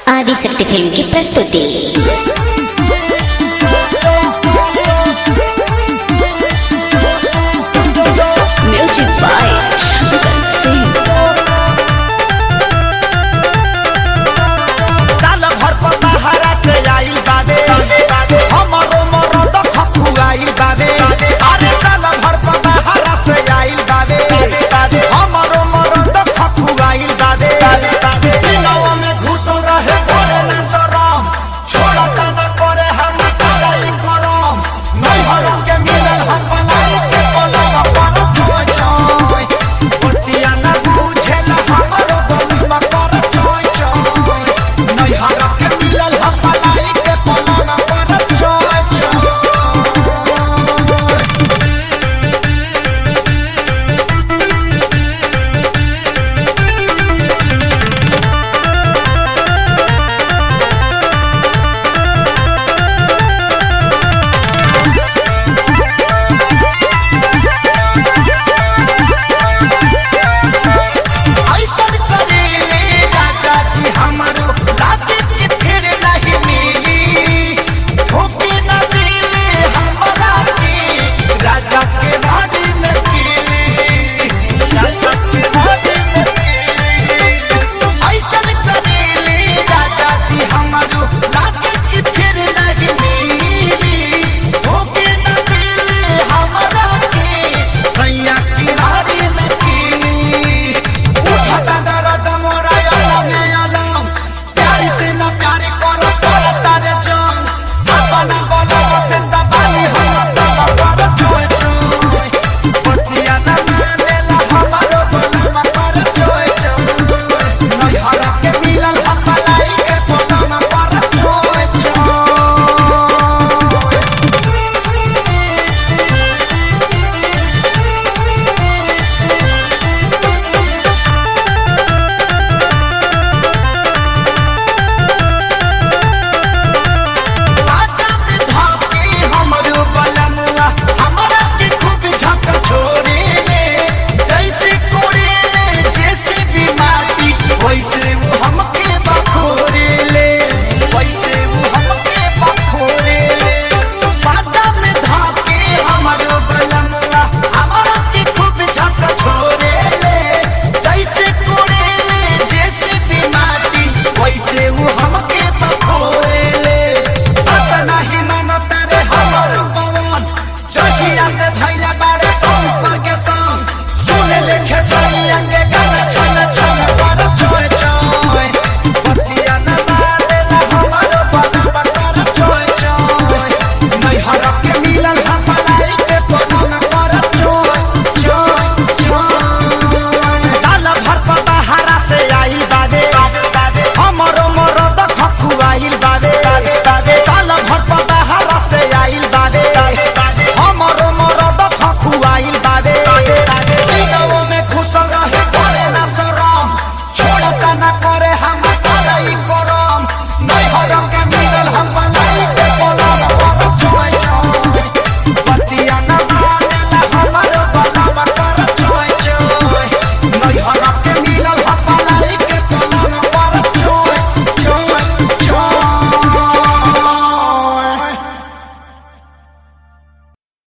Adishakti film की प्रस्तुति। Music by Shankar Singh. साल भर पताहरा से आइल बाबे हमरो मरद खखुआइल बाबे। अरे साल भर पताहरा से आइल बाबे हमरो मरद खखुआइल बाबे। दिनवा में घुसल रहे बोले न शरम, छोड़त न करे हम सारा ई करम। नैहर के मिलल हम बनाई के पलवा पर छोय छोय, बतिया न बुझेला हमरो गलवा कर छोय छोय। नैहर के मिलल हम बनाई के पलवा पर छोय छोय। ऐसन करेले राजा जी हमरो लागे के फिर नहीं मिली। ठोके न दिले हमरा के राजा के भाड़ी में कीली, राजा के भाड़ी में कीली। ऐसन करेले राजा जी हमरो लागे के फिर नहीं मिली। ठोके न दिले हमरा के सैया की भाड़ी में कीली। उठता दर्द मोरा अलग अलग, प्यार से न प्यार करो करता रे जान। अपना बोलो से दबाई हम तब पर छोय छोय, बतिया न मानेला हमारो बोलमा पर छोय छोय। नैहर के मिलल हम मलाई के बोलमा पर छोय छोय। आजा में धाके हमरो बलमुआ हमरा के खूब झक छोड़े ले। जैसे कोड़े ले जैसे भी माटी वैसे वो हमके